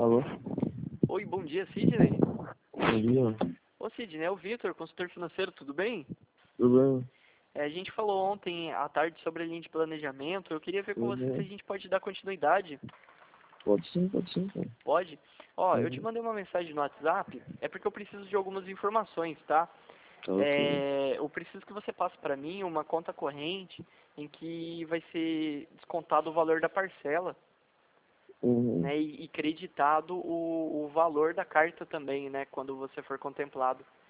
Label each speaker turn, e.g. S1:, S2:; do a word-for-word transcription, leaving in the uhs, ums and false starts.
S1: Alô?
S2: Oi, bom dia, Sidney.
S1: Bom dia.
S2: Ô, Sidney, é o Vitor, consultor financeiro, tudo bem?
S1: Tudo bem?
S2: É, a gente falou ontem à tarde sobre a linha de planejamento. Eu queria ver com
S1: Tudo
S2: você se a
S1: bem?
S2: gente pode dar continuidade.
S1: Pode sim, pode sim, cara.
S2: Pode? Ó, eu te
S1: Uhum.
S2: mandei uma mensagem no WhatsApp, é porque eu preciso de algumas informações, tá?
S1: Tá ok.
S2: É, eu preciso que você passe para mim uma conta corrente em que vai ser descontado o valor da parcela,
S1: Uhum.
S2: né, e, e creditado o, o valor da carta também, né, quando você for contemplado.